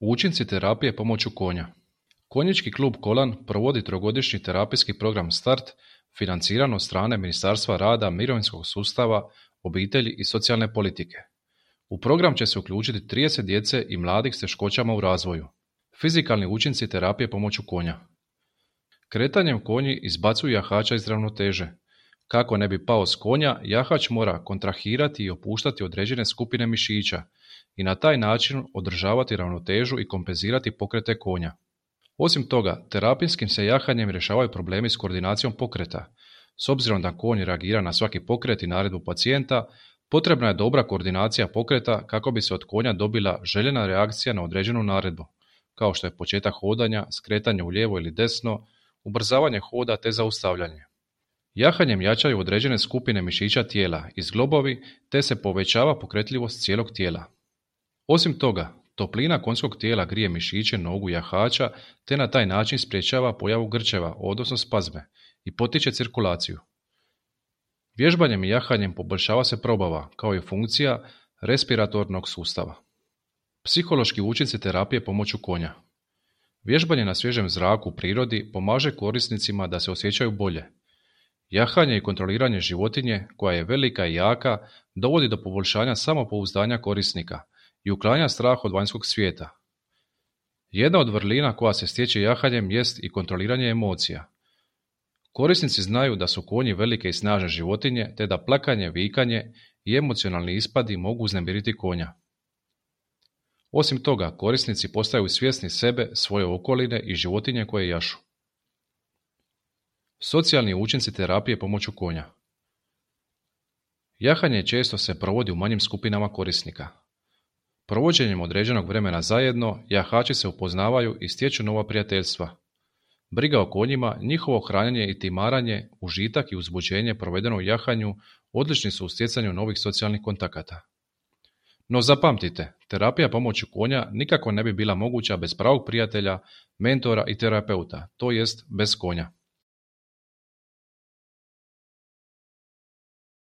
Učinci terapije pomoću konja. Konjički klub Kolan provodi trogodišnji terapijski program Start, financiran od strane Ministarstva rada, mirovinskog sustava, obitelji i socijalne politike. U program će se uključiti 30 djece i mladih s teškoćama u razvoju. Fizikalni učinci terapije pomoću konja. Kretanjem konji izbacuju jahača iz ravnoteže. Kako ne bi pao s konja, jahač mora kontrahirati i opuštati određene skupine mišića i na taj način održavati ravnotežu i kompenzirati pokrete konja. Osim toga, terapijskim se jahanjem rješavaju problemi s koordinacijom pokreta. S obzirom da konj reagira na svaki pokret i naredbu pacijenta, potrebna je dobra koordinacija pokreta kako bi se od konja dobila željena reakcija na određenu naredbu, kao što je početak hodanja, skretanje u lijevo ili desno, ubrzavanje hoda te zaustavljanje. Jahanjem jačaju određene skupine mišića tijela i zglobovi te se povećava pokretljivost cijelog tijela. Osim toga, toplina konjskog tijela grije mišiće nogu jahača te na taj način sprječava pojavu grčeva, odnosno spazme, i potiče cirkulaciju. Vježbanjem i jahanjem poboljšava se probava, kao i funkcija respiratornog sustava. Psihološki učinci terapije pomoću konja. Vježbanje na svježem zraku u prirodi pomaže korisnicima da se osjećaju bolje. Jahanje i kontroliranje životinje, koja je velika i jaka, dovodi do poboljšanja samopouzdanja korisnika i uklanja strah od vanjskog svijeta. Jedna od vrlina koja se stječe jahanjem jest i kontroliranje emocija. Korisnici znaju da su konji velike i snažne životinje, te da plakanje, vikanje i emocionalni ispadi mogu uznemiriti konja. Osim toga, korisnici postaju svjesni sebe, svoje okoline i životinje koje jašu. Socijalni učinci terapije pomoću konja. Jahanje često se provodi u manjim skupinama korisnika. Provođenjem određenog vremena zajedno, jahači se upoznavaju i stječu nova prijateljstva. Briga o konjima, njihovo hranjenje i timaranje, užitak i uzbuđenje provedeno u jahanju odlični su u stjecanju novih socijalnih kontakata. No zapamtite, terapija pomoću konja nikako ne bi bila moguća bez pravog prijatelja, mentora i terapeuta, to jest bez konja.